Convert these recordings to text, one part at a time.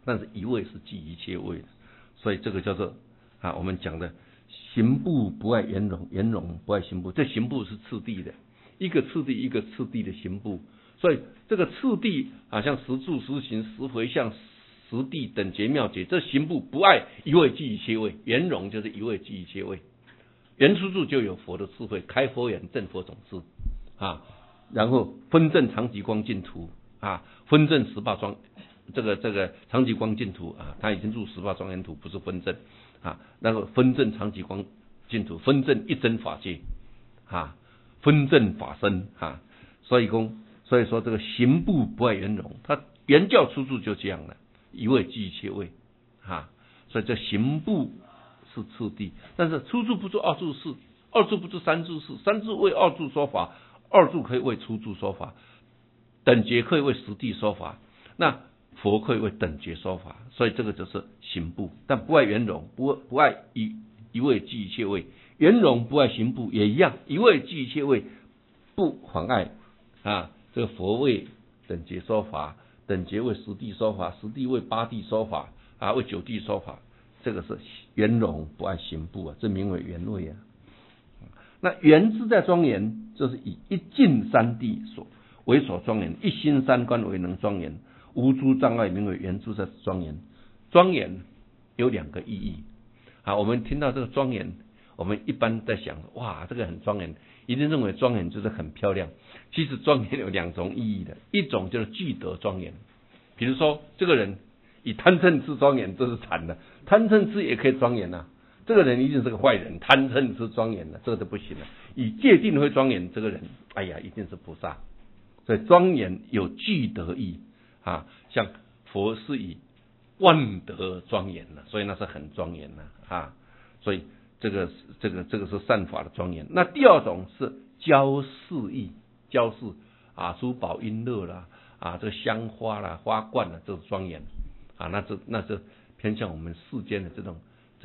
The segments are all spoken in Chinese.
但是一位是具一切位的，所以这个叫做我们讲的行部不爱圆融，圆融不爱行部。这行部是次第的，一个次第一个次第的行部，所以这个次第像十住十行十回向十地等觉妙觉，这行部不爱一位具一切位，圆融就是一位具一切位。圆出处就有佛的智慧，开佛眼证佛种子然后分证常寂光净土分证18庄这个常寂光净土他已经入18庄严土，不是分证然后分证常寂光净土，分证一真法界分证法身所以说这个行部不爱圆融，他原教出处就这样了，一位具一切位所以这行部是次第，但是初住不住二住事，二住不住三住事，三住为二住说法，二住可以为初住说法，等觉可以为实地说法，那佛可以为等觉说法，所以这个就是行部，但不爱圆融，不爱一位具一切位，圆融不爱行部也一样，一位具一切位不妨碍这个佛为等觉说法，等觉为实地说法，实地为八地说法为九地说法，这个是圆融不爱行部这名为圆位那圆自在庄严，就是以一境三谛为所庄严，一心三观为能庄严，无诸障碍名为圆自在庄严。庄严有两个意义我们听到这个庄严，我们一般在想哇这个很庄严，一定认为庄严就是很漂亮。其实庄严有两种意义的，一种就是具德庄严，比如说这个人以贪嗔痴庄严，这是惨的，贪嗔痴也可以庄严这个人一定是个坏人，贪嗔痴庄严这个就不行了。以戒定慧庄严，这个人哎呀一定是菩萨。所以庄严有具德义像佛是以万德庄严所以那是很庄严所以这个是善法的庄严。那第二种是交饰义，交饰珠宝璎珞啦这个香花啦花冠这是庄严那这偏向我们世间的这种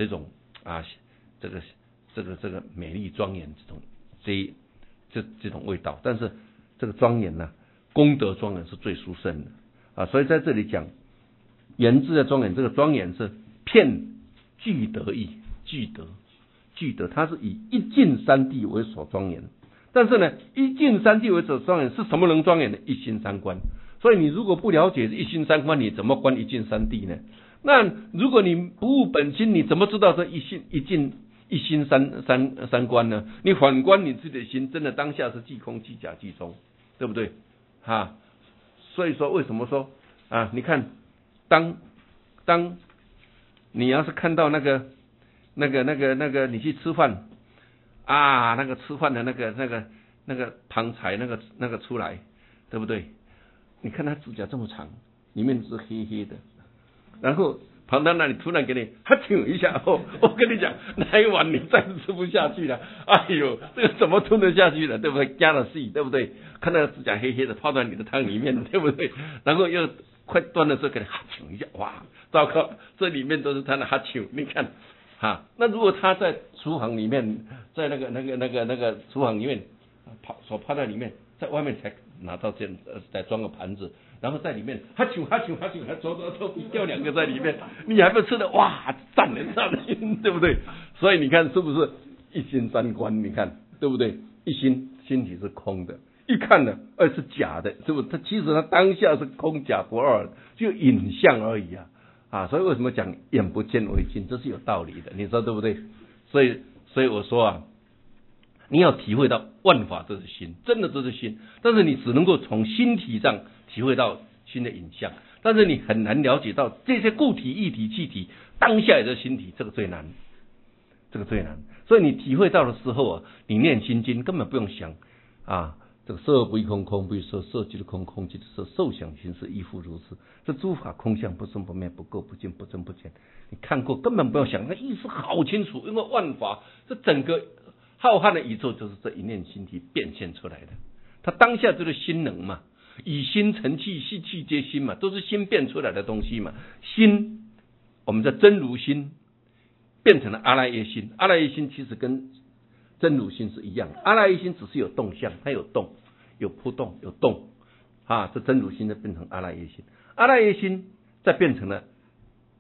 这个美丽庄严这种味道。但是这个庄严功德庄严是最殊胜的所以在这里讲圆自在庄严，这个庄严是遍具德义，具德它是以一境三谛为所庄严。但是呢，一境三谛为所庄严是什么能庄严的？一心三观。所以你如果不了解一心三观，你怎么观一境三谛呢？那如果你不悟本心，你怎么知道这一心三观呢？你反观你自己的心，真的当下是即空即假即中，对不对所以说为什么说你看当你要是看到那个你去吃饭那个吃饭的那个旁财那个出来，对不对？你看他指甲这么长，里面是黑黑的，然后旁边那里突然给你挺一下我跟你讲，那一碗你再吃不下去了，哎呦，这个怎么吞得下去了，对不对？加了戏，对不对？看那个指甲黑黑的泡在你的汤里面，对不对？然后又快端的时候给你挺一下，哇，糟糕，这里面都是他的挺，你看那如果他在厨房里面，在那个厨房里面手泡在里面，在外面才拿到再装个盘子，然后在里面哈啾走掉两个在里面，你还不吃的哇赞了，对不对？所以你看是不是一心三观？你看对不对？一心体是空的，一看呢是假的，是不是？其实它当下是空假不二，就影像而已所以为什么讲眼不见为净，这是有道理的，你说对不对？所以我说你要体会到万法这是心，真的这是心，但是你只能够从心体上体会到心的影像，但是你很难了解到这些固体、液体、气体当下也是心体，这个最难。所以你体会到的时候你念心经根本不用想这个色不异空，空不异色，色即是空，空即是色，受想行识亦复如是。这诸法空相，不生不灭，不垢不净，不增不减。你看过根本不用想，那意思好清楚，因为万法这整个浩瀚的宇宙就是这一念心体变现出来的，它当下就是心能嘛，以心成气，气气皆心嘛，都是心变出来的东西嘛。心我们的真如心变成了阿赖耶心，阿赖耶心其实跟真如心是一样，阿赖耶心只是有动向，它有动，有波动，有动这真如心就变成阿赖耶心，阿赖耶心再变成了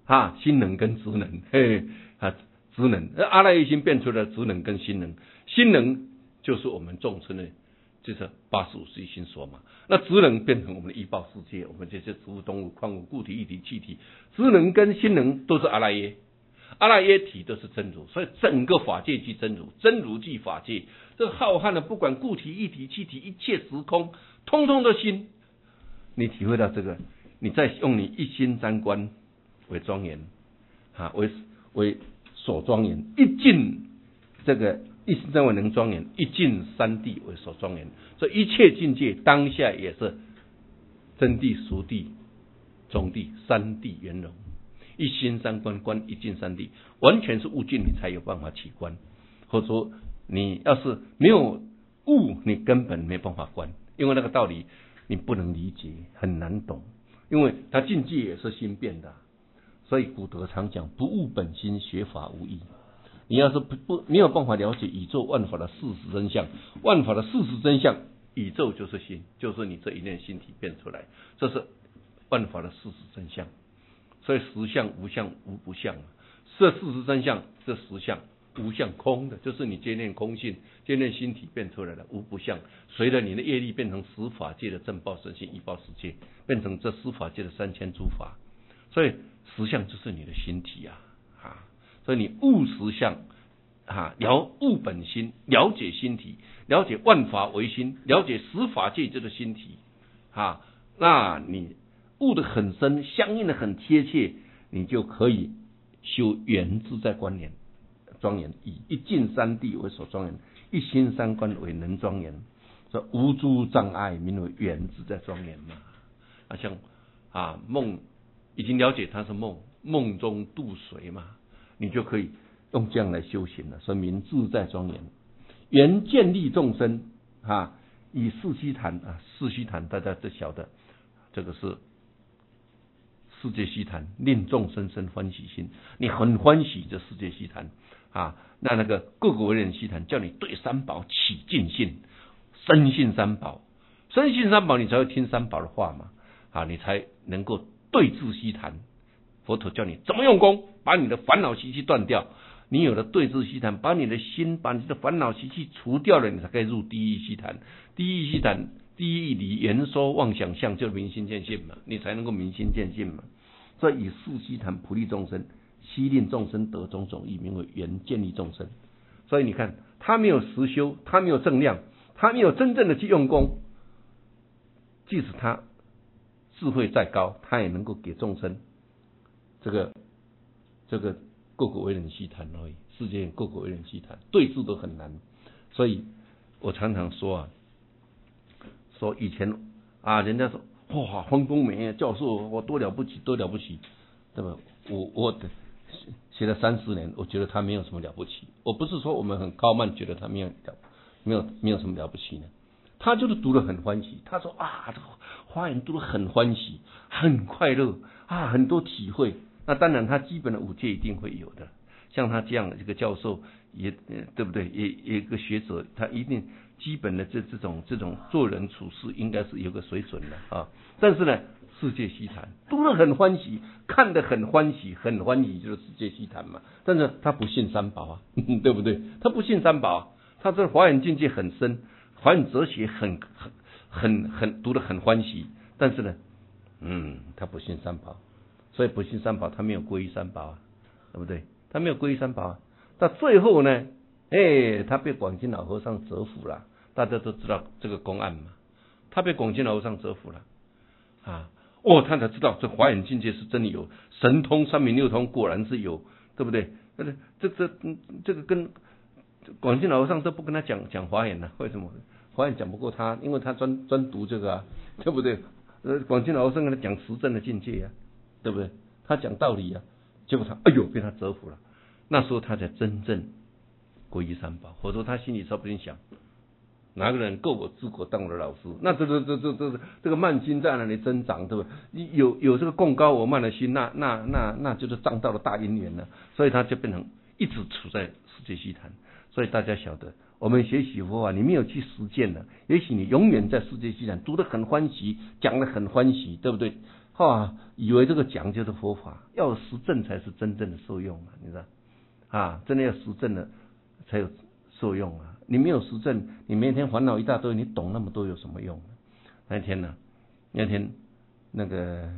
心能跟职能，职能，阿赖耶心变出了职能跟心能，心能就是我们众生的，就是85世心所嘛。那职能变成我们的依报世界，我们这些植物、动物、矿物、固体、液体、气体，职能跟心能都是阿赖耶，阿赖耶体都是真如，所以整个法界即真如，真如即法界。这浩瀚的，不管固体、液体、气体，一切时空，通通都心。你体会到这个，你再用你一心三观为庄严，为所庄严，一尽这个一心三观能庄严，一尽三谛为所庄严。所以一切境界当下也是真谛、俗谛、中谛三谛圆融，一心三观观一尽三谛，完全是悟尽你才有办法起观，或者说你要是没有悟，你根本没办法观，因为那个道理你不能理解，很难懂，因为它境界也是心变的。所以古德常讲，不悟本心，学法无益。你要是没有办法了解宇宙万法的事实真相，万法的事实真相，宇宙就是心，就是你这一念心体变出来，这是万法的事实真相。所以实相、无相、无不相，这事实真相，这实相无相空的，就是你接念空性，接念心体变出来的无不相，随着你的业力变成十法界的正报身心依报世界，变成这十法界的3000诸法。所以实相就是你的心体所以你悟实相悟本心，了解心体，了解万法唯心，了解十法界就是心体那你悟得很深，相应的很贴切，你就可以修圆自在观念庄严，以一尽三谛为所庄严，一心三观为能庄严，所以无诸障碍名为圆自在庄严嘛。像梦已经了解它是梦，梦中度水嘛，你就可以用这样来修行了，所以名自在庄严。原建立众生以四悉檀四悉檀大家都晓得，这个是世界悉檀，令众生生欢喜心，你很欢喜这世界悉檀那个各个为人悉檀，叫你对三宝起敬信，深信三宝，深信三宝，你才会听三宝的话嘛你才能够对治悉檀。佛陀教你怎么用功，把你的烦恼习气断掉。你有了对治悉檀，把你的心，把你的烦恼习气除掉了，你才可以入第一悉檀。第一悉檀，第一理言说妄想相，就是明心见性嘛，你才能够明心见性嘛。所以以四悉檀普利众生，悉令众生得种种义，名为圆建立众生。所以你看，他没有实修，他没有正量，他没有真正的去用功，即使他智慧再高，他也能够给众生这个各个为人悉檀而已，世界各个为人悉檀，对治都很难。所以我常常说说以前人家说哇，黄公梅教授我多了不起，多了不起，对吧？我学了30年，我觉得他没有什么了不起。我不是说我们很高慢，觉得他没有什么了不起呢。他就是读得很欢喜，他说这个华严读得很欢喜，很快乐很多体会。那当然他基本的5戒一定会有的，像他这样的这个教授也对不对，也一个学者，他一定基本的这种做人处事应该是有个水准的但是呢，世界悉檀读得很欢喜，看得很欢喜，很欢喜就是世界悉檀嘛。但是他不信三宝对不对？他不信三宝他这华严境界很深，华严哲学很读得很欢喜，但是呢他不信三宝。所以不信三宝，他没有皈依三宝对不对？他没有皈依三宝到最后呢他被广欽老和尚折服了。大家都知道这个公案嘛，他被广欽老和尚折服了他才知道这华严境界是真的有神通，三明六通果然是有，对不对？这个跟广欽老和尚都不跟他讲华严为什么？华严讲不过他，因为他专读这个对不对？广欽老和尚跟他讲实证的境界对不对？他讲道理结果他被他折服了。那时候他才真正皈依三宝，否则他心里说不定想，哪个人够我治国当我的老师？那这个慢心在那里增长，对不对？有这个贡高我慢的心，那就是障到了大因缘了。所以他就变成一直处在世界悉檀。所以大家晓得，我们学习佛法，你没有去实践的，也许你永远在世界悉檀，读得很欢喜，讲得很欢喜，对不对？ 以为这个讲就是佛法，要有实证才是真正的受用啊，你知道真的要实证了才有受用啊。你没有实证，你每天烦恼一大堆，你懂那么多有什么用？那天那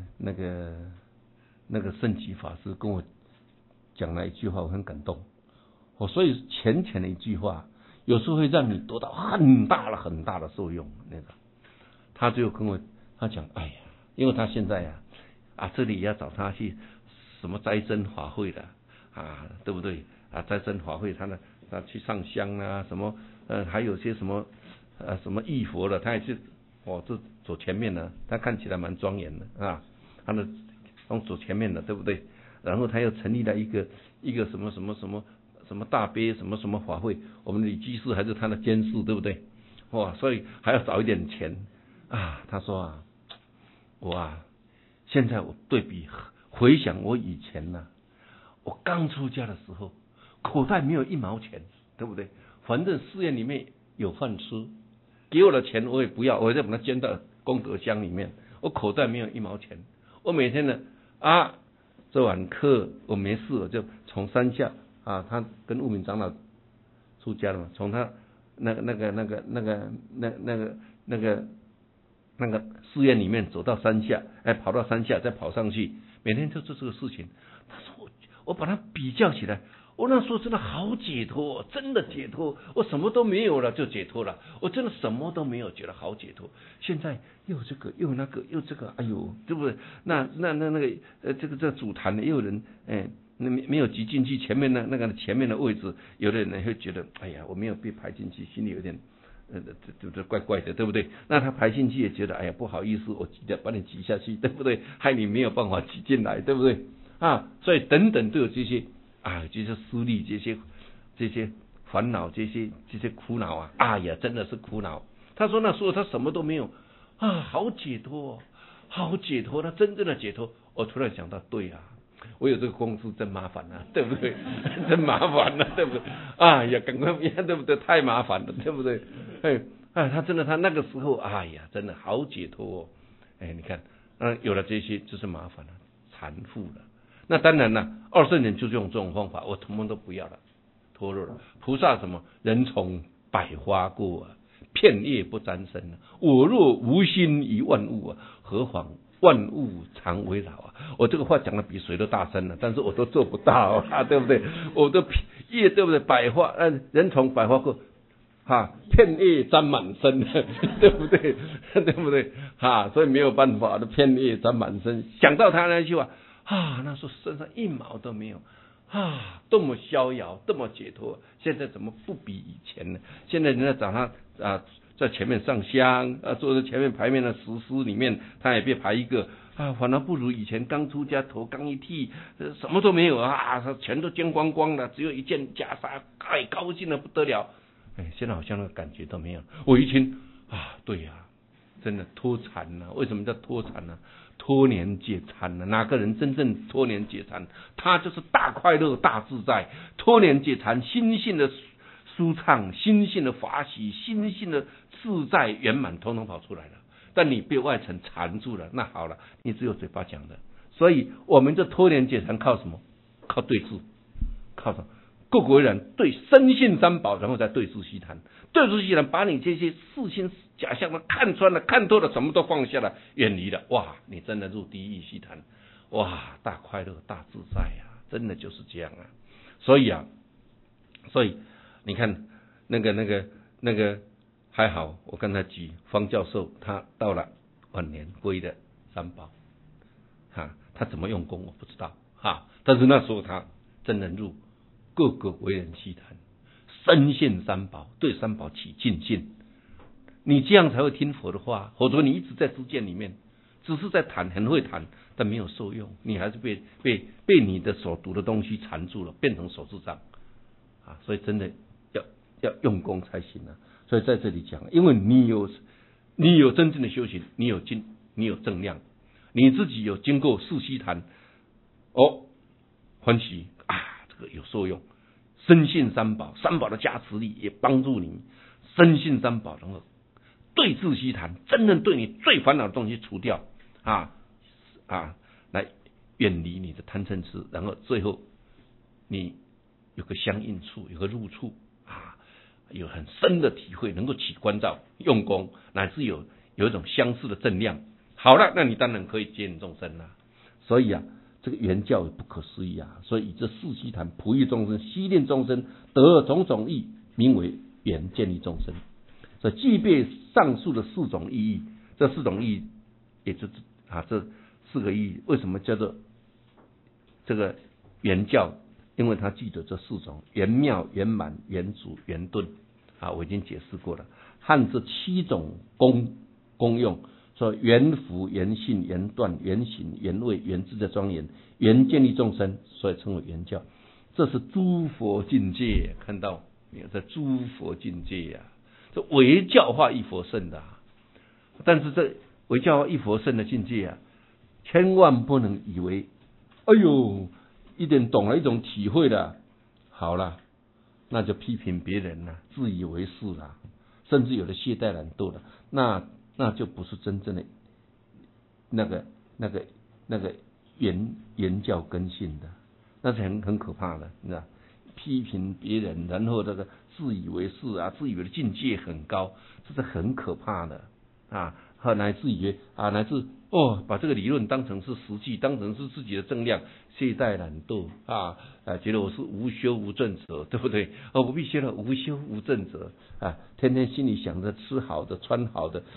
个圣极法师跟我讲了一句话，我很感动。所以浅浅的一句话，有时候会让你得到很大的受用。他就跟他讲，哎呀，因为他现在这里要找他去什么斋僧法会的对不对斋僧法会他去上香啊，什么还有些什么义佛的，他也去这走前面的，他看起来蛮庄严的他走前面的，对不对？然后他又成立了一个什么大悲什么法会，我们的居士还是他的监事，对不对？所以还要找一点钱他说我现在我对比回想我以前我刚出家的时候，口袋没有1毛钱，对不对？反正寺院里面有饭吃，给我的钱我也不要，我再把它捐到功德箱里面，我口袋没有1毛钱。我每天呢这晚课我没事，我就从山下他跟悟明长老出家了嘛，从他那个寺院里面走到山下，跑到山下再跑上去，每天就做这个事情。他说我把它比较起来，我那时候真的好解脱，真的解脱，我什么都没有了就解脱了，我真的什么都没有，觉得好解脱。现在又这个又那个又这个，哎呦，对不对？那个这个主坛的也有人没有挤进去前面前面的位置，有的人会觉得哎呀我没有被排进去，心里有点这怪怪的，对不对？那他排进去也觉得哎呀不好意思，我把你挤下去，对不对？害你没有办法挤进来，对不对所以等等都有这些这些私利，这些烦恼，这些苦恼哎呀真的是苦恼。他说那时候他什么都没有好解脱好解脱，他真正的解脱。我突然想到，对我有这个公司真麻烦对不对？真麻烦对不对？哎呀，赶快对不对？太麻烦了，对不对？他真的，他那个时候，哎呀，真的好解脱你看，有了这些就是麻烦了，缠缚了。那当然了，二圣人就是用这种方法，我统统都不要了，脱落了。菩萨什么？人从百花过片叶不沾身我若无心于万物何妨万物常围绕我这个话讲的比谁都大声了，但是我都做不到对不对？我的叶对不对？百花人从百花过片叶沾满身对不对？对不对所以没有办法的，片叶沾满身。想到他那句话那时候身上1毛都没有多么逍遥，多么解脱。现在怎么不比以前呢？现在人家找他在前面上香坐在前面牌面的石狮里面，他也别排一个反而不如以前刚出家头刚一剃什么都没有他全都捐光光的，只有一件袈裟，太高兴的不得了。现在好像那个感觉都没有。我一听对真的脱禅为什么叫脱禅呢？脱年解禅哪个人真正脱年解禅？他就是大快乐大自在。脱年解禅，心性的舒畅，心性的法喜，心性的自在圆满，统统跑出来了。但你被外层缠住了，那好了，你只有嘴巴讲的。所以我们这脱年解禅靠什么？靠对治，靠什么？各国人对深信三宝，然后再对治西谈。对治西谈，把你这些世心假象的看穿了、看透了，什么都放下了，远离了。哇，你真的入地狱西谈，哇，大快乐、大自在真的就是这样所以你看那个还好，我跟他举方教授，他到了晚年皈的三宝他怎么用功我不知道但是那时候他真能入各个为人细谈，深信三宝，对三宝起敬信。你这样才会听佛的话，否则你一直在知见里面，只是在谈，很会谈，但没有受用，你还是被你的所读的东西缠住了，变成手智障所以真的要用功才行所以在这里讲，因为你有真正的修行，你有正量，你自己有经过四悉檀欢喜这个有受用。深信三宝，三宝的加持力也帮助你深信三宝，然后对治悉檀，真正对你最烦恼的东西除掉来远离你的贪嗔痴，然后最后你有个相应处，有个入处有很深的体会，能够起关照、用功，乃至有一种相似的正量。好了，那你当然可以接引众生了。所以这个圆教也不可思议所以以这四悉檀普益众生、悉令众生得种种义，名为圆建立众生。所以具备上述的四种意义，这四种意义也就是这四个意义，为什么叫做这个圆教？因为它具有这四种：圆妙、圆满、圆足、圆顿。我已经解释过了。和这七种功用，说圆福、圆性、圆断、圆行、圆位、圆智的庄严，圆建立众生，所以称为圆教。这是诸佛境界，看到没有？这诸佛境界这为教化一佛圣的但是这为教化一佛圣的境界千万不能以为哎呦一点懂了，一种体会了，好了，那就批评别人了，自以为是了，甚至有的懈怠懒惰了，那就不是真正的那个原教根性的，那是很可怕的，你知道？批评别人，然后这个自以为是自以为的境界很高，这是很可怕的乃至于乃至把这个理论当成是实际，当成是自己的正量，懈怠懒惰觉得我是无修无正者，对不对？我必须要无修无正者天天心里想着吃好的、穿好的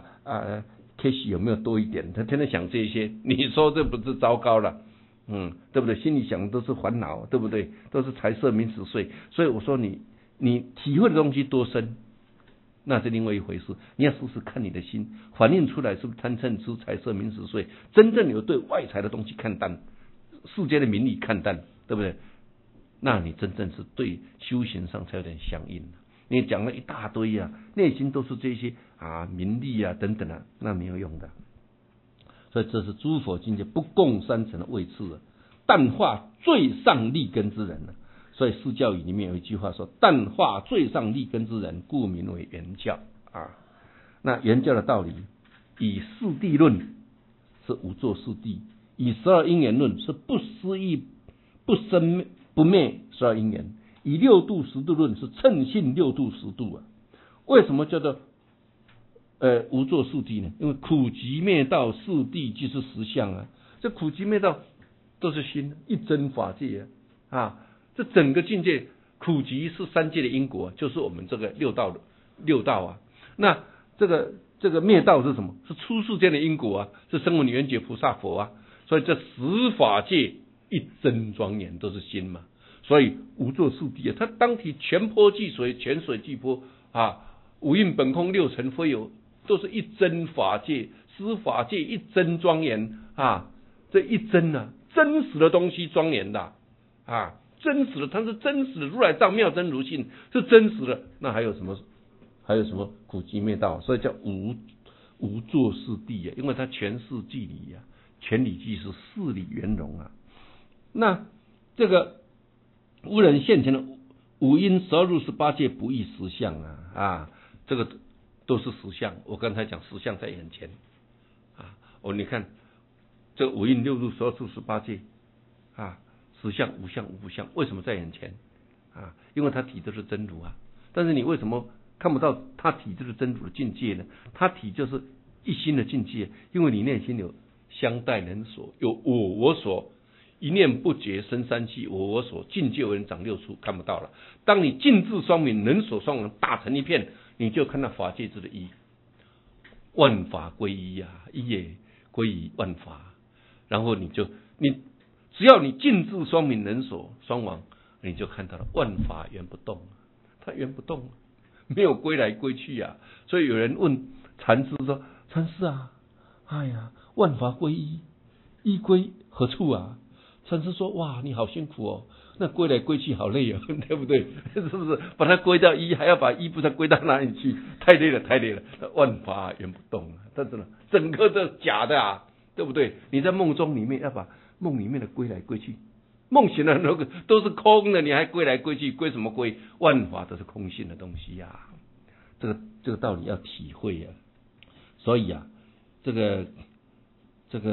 cash 有没有多一点？他天天想这些，你说这不是糟糕了？对不对？心里想的都是烦恼，对不对？都是财色名食睡。所以我说你体会的东西多深，那是另外一回事。你要试试看你的心反映出来是不是贪嗔痴、财色名食睡，真正有对外财的东西看淡，世间的名利看淡，对不对？那你真正是对修行上才有点相应。你讲了一大堆内心都是这些名利等等那没有用的。所以这是诸佛境界不共三层的位次淡化最上利根之人所以释教语里面有一句话说：淡化最上利根之人，故名为圆教那圆教的道理，以四谛论是无作四谛，以12因缘论是不思议不生不灭12因缘，以六度十度论是称性六度十度为什么叫做无作四谛呢？因为苦集灭道四谛即是实相这苦集灭道都是心一真法界这整个境界苦集是三界的因果，就是我们这个六道那这个灭道是什么？是出世间的因果是声闻缘觉菩萨佛所以这十法界一真庄严都是心嘛，所以无作四谛它当体全波即水，全水即波五蕴本空六尘非有，都是一真法界，十法界一真庄严这一真真实的东西庄严的真实的，它是真实的，如来藏妙真如性是真实的，那还有什么苦集灭道？所以叫无作四谛因为它全是即理全理即是四理圆融那这个无人现前的五阴12入18界不异实相这个都是实相。我刚才讲实相在眼前你看这五阴六入12入18界实相无相无不相，为什么在眼前因为它体就是真如但是你为什么看不到它体就是真如的境界呢？它体就是一心的境界，因为你内心有相待人所，有我所，一念不觉生三气，我所，境界为人长六处，看不到了。当你尽智双明，人所双亡，打成一片，你就看到法界之的一，万法归一一也归于万法，然后你只要你尽智双明，人所双亡，你就看到了万法原不动，它原不动，没有归来归去所以有人问禅师说：禅师哎呀，万法归一，一归何处禅师说：哇，你好辛苦那归来归去好累对不对？是不是？把它归到一，还要把一不知道归到哪里去，太累了。万法原不动但是呢，整个的假的对不对？你在梦中里面要把梦里面的归来归去，梦醒了都是空的，你还归来归去，归什么归？万法都是空性的东西这个道理要体会所以这个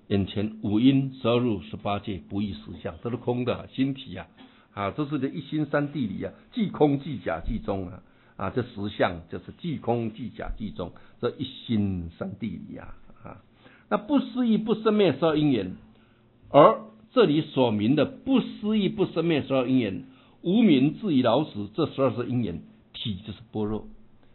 眼前五阴12入18界不异实相，这是空的心体这是这一心三谛里即空即假即中这实相就是即空即假即中，这一心三谛里那不思议不生灭12因缘，而这里所明的不思议不生灭12因缘，无明至于老死这12是因缘，体就是般若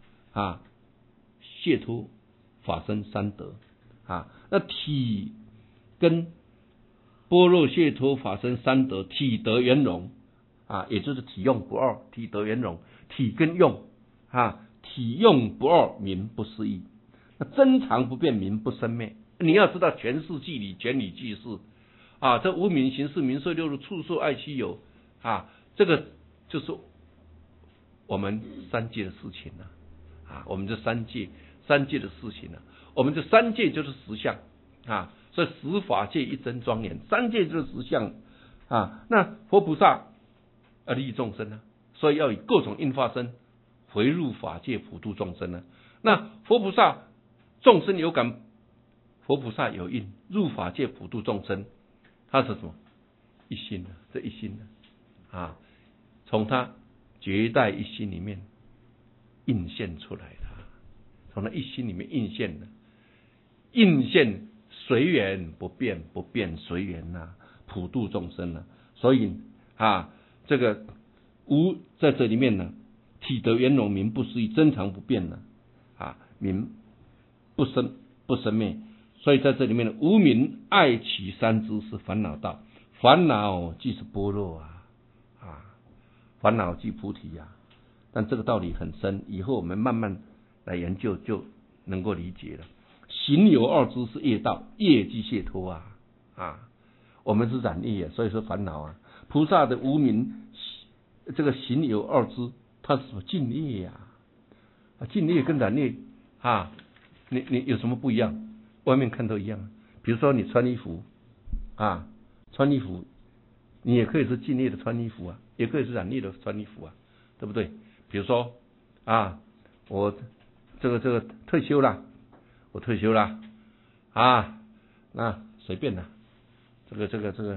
解脱法身三德那体跟般若解脱法身三德体德圆融也就是体用不二，体德圆融，体跟用体用不二名不思议，那真常不变名不生灭。你要知道全是即理，全理即是这无明行识名色六入触受爱七有这个就是我们三界的事情我们这三界的事情我们这三界就是实相所以十法界一真庄严，三界就是实相那佛菩萨要利益众生所以要以各种应化身回入法界普度众生那佛菩萨众生有感，佛菩萨有应，入法界普度众生，他是什么？一心这一心从他绝代一心里面映现出来的，从他一心里面映现的，映现随缘不变，不变随缘普度众生所以这个无在这里面体德圆融名不思议，真常不变名不生灭，所以在这里面无明爱起三支是烦恼道，烦恼即是般若烦恼即菩提但这个道理很深，以后我们慢慢来研究就能够理解了。行有二支是业道，业即解脱我们是染业所以说烦恼菩萨的无明这个行有二支，它是什么？净业净业跟染业你有什么不一样？外面看都一样。比如说你穿衣服穿衣服你也可以是净业的穿衣服也可以是染业的穿衣服对不对？比如说我这个退休了，我退休了那随便这个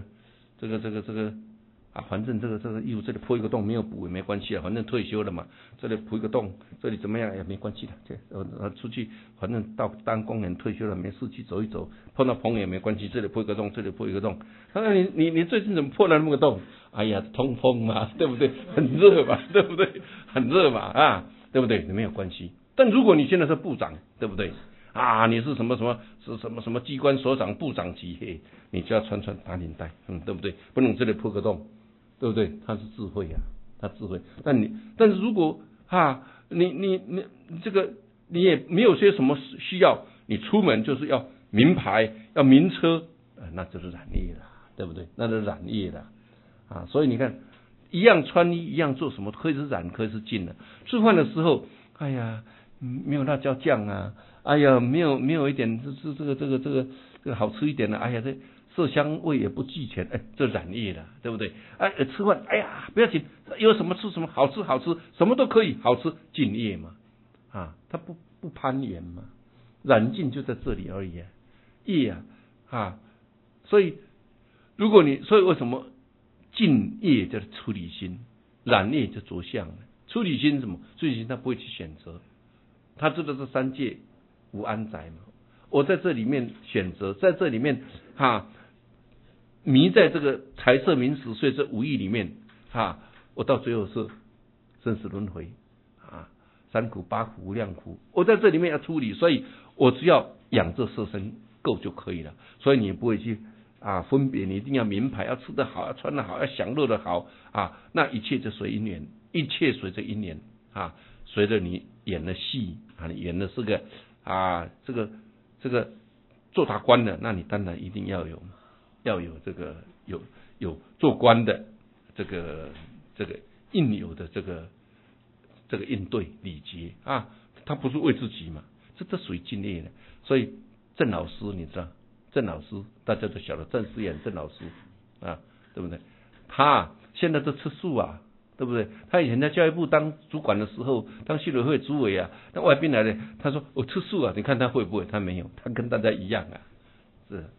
反正这个衣服这里破一个洞没有补也没关系反正退休了嘛，这里破一个洞，这里怎么样也没关系的。出去反正当公园退休了，没事去走一走，碰到朋友也没关系，这里破一个洞，这里破一个洞。你最近怎么破了那么个洞？哎呀，通风对不对？很热嘛，对不对？很热嘛对不对？没有关系。但如果你现在是部长，对不对？你是什么机关所长、部长级，你就要穿打领带，对不对？不能这里破个洞。对不对？他是智慧他智慧。但是如果你这个你也没有些什么需要，你出门就是要名牌，要名车，那就是染业了，对不对？那就是染业了所以你看，一样穿衣，一样做什么，可以是染，可以是净的。吃饭的时候，哎呀，没有辣椒酱哎呀，没有一点这个好吃一点哎呀这。色香味也不计全，这染业了，对不对？吃饭，哎呀，不要紧，有什么吃什么，好吃，什么都可以，好吃，净业嘛，它不攀缘嘛，染净就在这里而已业所以所以为什么净业叫出离心，染业就着相了？出离心什么？出离心他不会去选择，他知道这三界无安宅嘛，我在这里面选择，在这里面迷在这个财色名食睡这五欲里面我到最后是生死轮回三苦八苦无量苦，我在这里面要处理，所以我只要养这色身够就可以了。所以你不会去分别，你一定要名牌，要吃得好，要穿得好，要享乐得好那一切就随因缘，一切随着因缘随着你演的戏你演的是个这个做大官的，那你当然一定要有这个有做官的这个应有的这个应对礼节他不是为自己嘛，这属于敬业的。所以郑老师你知道，郑老师大家都晓得，郑思远郑老师对不对？他现在都吃素对不对？他以前在教育部当主管的时候，当系委会主委那外宾来的，他说我吃素你看他会不会？他没有，他跟大家一样是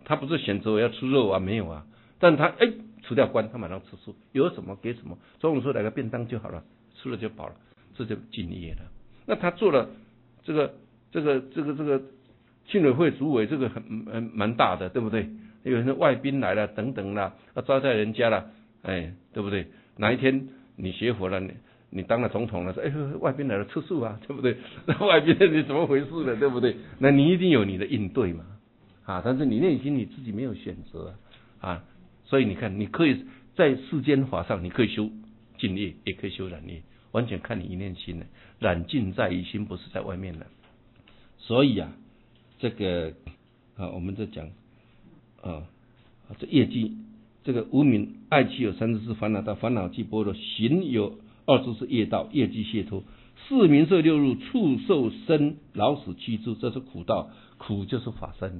他不是选择我要吃肉啊，没有啊，但他除掉官，他马上吃素，有什么给什么，中午时候来个便当就好了，吃了就饱了，这就敬业了。那他做了这个庆委会主委，这个蛮大的，对不对？有人外宾来了等等啦，招待人家了，对不对？哪一天你学佛了，你当了总统了，说外宾来了吃素啊，对不对？那外宾你怎么回事呢？对不对？那你一定有你的应对嘛，但是你内心你自己没有选择所以你看，你可以在世间法上，你可以修净业，也可以修染业，完全看你一念心呢。染净在于心，不是在外面的。所以这个我们在讲这业绩，这个无明爱气有34烦恼道，烦恼即波罗，行有20是业道，业即解脱。四名色六入，触受生老死七诸，这是苦道，苦就是法身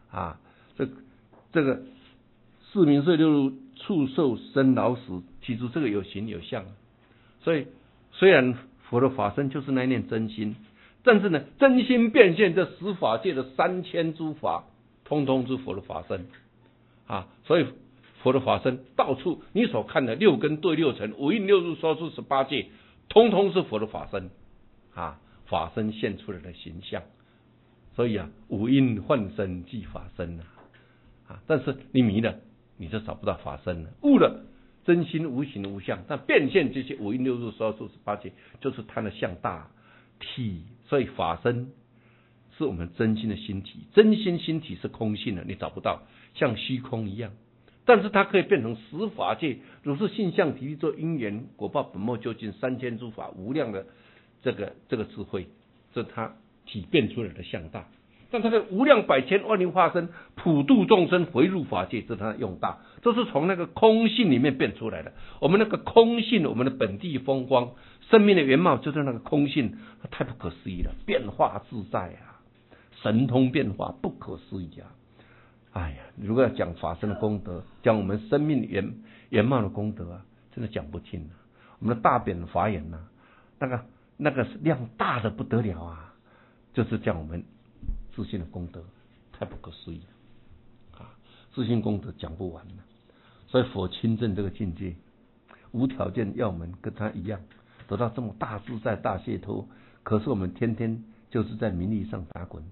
这个四名色六入，触受生老死七诸，这个有形有相。所以虽然佛的法身就是那一念真心，但是呢，真心变现这十法界的3000诸法，通通是佛的法身所以佛的法身到处你所看的六根对六尘，五蕴六入说出18界，通通是佛的法身法身现出来的形象。所以五蕴幻身即法身但是你迷了，你就找不到法身了，悟了真心无形无相，但变现这些五蕴六入说出18界，就是它的相大体。所以法身是我们真心的心体，真心心体是空性的，你找不到，像虚空一样。但是它可以变成十法界，如是性相体力做因缘果报本末究竟3000诸法无量的这个智慧，这是它体变出来的相大。但它的无量百千万灵化身普度众生回入法界，这是它的用大，这是从那个空性里面变出来的。我们那个空性，我们的本地风光生命的原貌就是那个空性，它太不可思议了，变化自在神通变化不可思议如果要讲法身的功德，讲我们生命原貌的功德真的讲不尽我们的大扁法眼那个量大的不得了就是讲我们自信的功德太不可思议了自信功德讲不完所以佛亲证这个境界，无条件要我们跟他一样得到这么大自在大解脱。可是我们天天就是在名利上打滚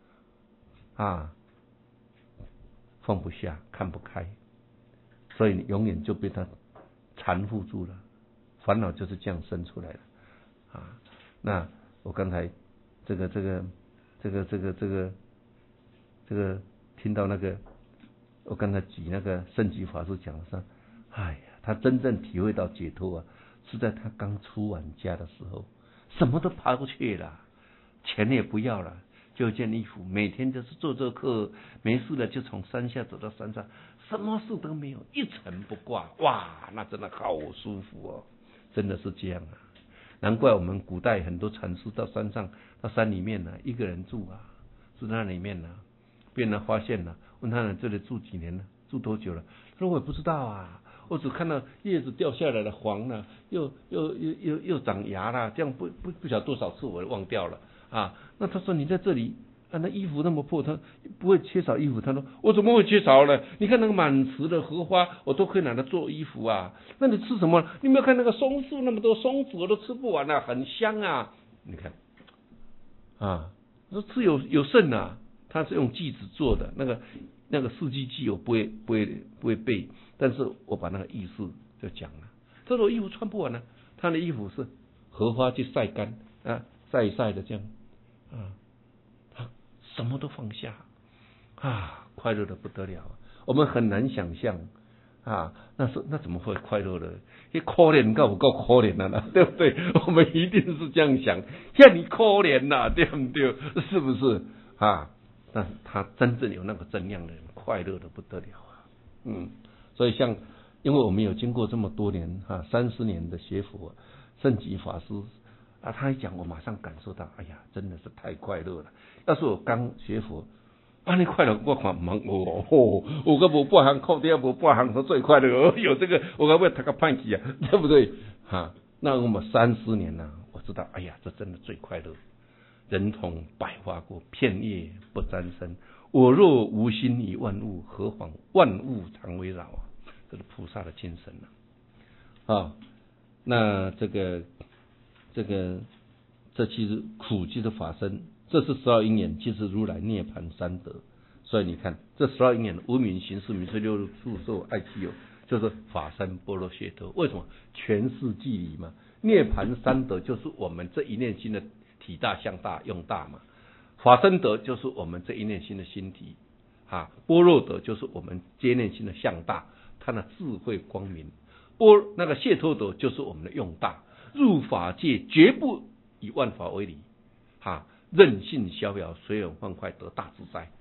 放不下看不开，所以你永远就被他缠缚住了。烦恼就是这样生出来的那我刚才这个听到那个我刚才举那个圣极法师讲的说，他真正体会到解脱是在他刚出完家的时候，什么都爬不去了，钱也不要了，就一件衣服，每天就是做客，没事了就从山下走到山上，什么事都没有，一尘不挂，哇，那真的好舒服真的是这样难怪我们古代很多禅师到山上到山里面一个人住住在那里面被人发现问他这里住几年了，住多久了？他说我也不知道我只看到叶子掉下来了，黄了，又长芽了，这样不晓得多少次我忘掉了那他说你在这里那衣服那么破，他不会缺少衣服。他说我怎么会缺少呢？你看那个满池的荷花，我都可以拿来做衣服那你吃什么？你没有看那个松树那么多松子，我都吃不完很香你看说吃有剩它是用剂子做的，那个四季剂我不会背，但是我把那个意思就讲了。这种衣服穿不完他的衣服是荷花去晒干晒一晒的这样他什么都放下快乐的不得了我们很难想象那怎么会快乐的？可怜够可怜对不对？我们一定是这样想，你可怜对不对？是不是但他真正有那个正量的人，快乐的不得了所以因为我们有经过这么多年30年的学佛，圣极法师他一讲，我马上感受到，真的是太快乐了。要是我刚学佛，你快乐，我看忙我个无半行靠底无半行是最快乐。有这个，我该不要读个叛气对不对？那我们30年我知道，这真的最快乐。人同百花过，片叶不沾身， 我若无心以万物，何妨万物常为扰啊？这是菩萨的精神那这其实苦就是法身，这是12因缘，即是如来涅盘三德。所以你看，这12因缘，无名、行识、名色、六入、触受、爱气有，就是法身般若解脱。为什么？全是即理嘛。涅盘三德就是我们这一念心的体大、相大、用大嘛。法身德就是我们这一念心的心体般若德就是我们这一念心的相大，它的智慧光明。那个解脱德就是我们的用大，入法界绝不以万法为理任性逍遥，随缘欢快得大自在。